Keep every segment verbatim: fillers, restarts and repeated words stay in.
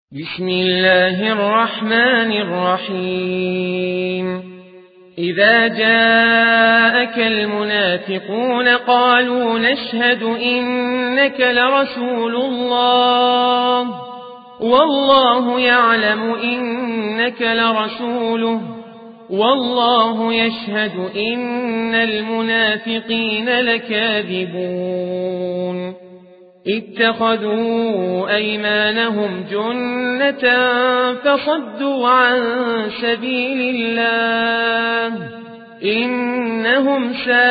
بسم الله الرحمن الرحيم إذا جاءك المنافقون قالوا نشهد إنك لرسول الله والله يعلم إنك لرسوله والله يشهد إن المنافقين لكاذبون اتخذوا أيمانهم جنة فصدوا عن سبيل الله إنهم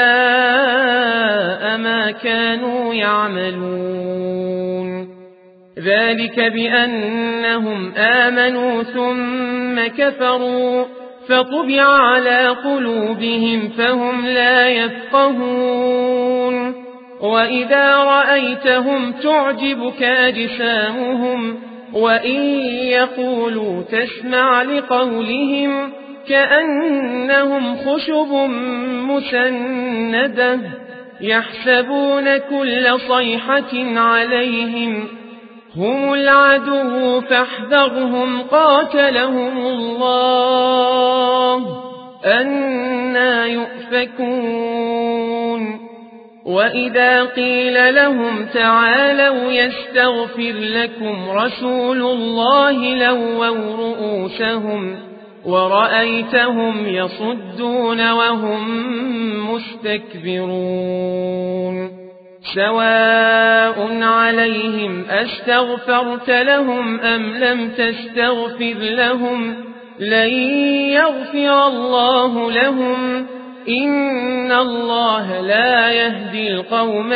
ساء ما كانوا يعملون ذلك بأنهم آمنوا ثم كفروا فطبع على قلوبهم فهم لا يفقهون وإذا رأيتهم تعجبك أجسامهم وإن يقولوا تسمع لقولهم كأنهم خشب مسندة يحسبون كل صيحة عليهم هم العدو فاحذرهم قاتلهم الله أنى يؤفكون وإذا قيل لهم تعالوا يستغفر لكم رسول الله لووا رؤوسهم ورأيتهم يصدون وهم مستكبرون سواء عليهم أستغفرت لهم أم لم تستغفر لهم لن يغفر الله لهم إن الله لا يهدي القوم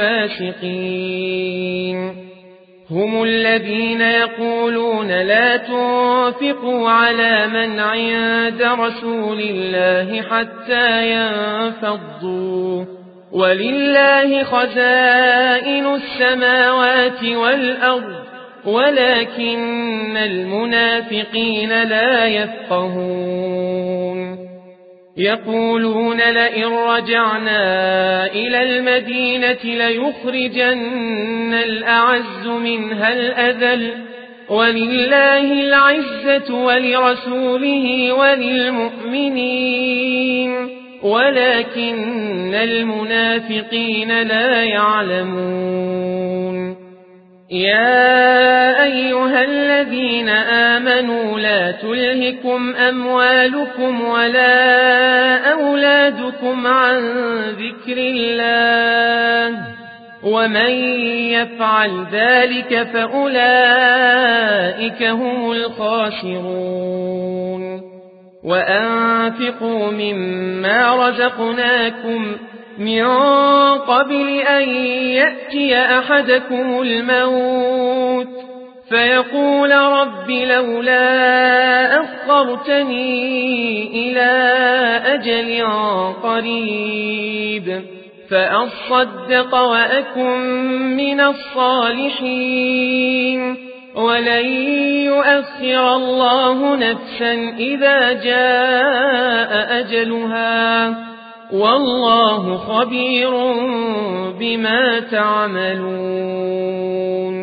الفاسقين هم الذين يقولون لا تنفقوا على من عند رسول الله حتى ينفضوا ولله خزائن السماوات والأرض ولكن المنافقين لا يفقهون يقولون لئن رجعنا إلى المدينة ليخرجن الأعز منها الأذل ولله العزة ولرسوله وللمؤمنين ولكن المنافقين لا يعلمون يا أيها الذين آمنوا لا تلهكم أموالكم ولا أولادكم عن ذكر الله ومن يفعل ذلك فأولئك هم الخاسرون وأنفقوا مما رزقناكم من قبل أن يأتي أحدكم الموت فيقول رب لولا أخرتني إلى أجل قريب فأصدق وأكن من الصالحين ولن يؤخر الله نفسا إذا جاء أجلها والله خبير بما تعملون.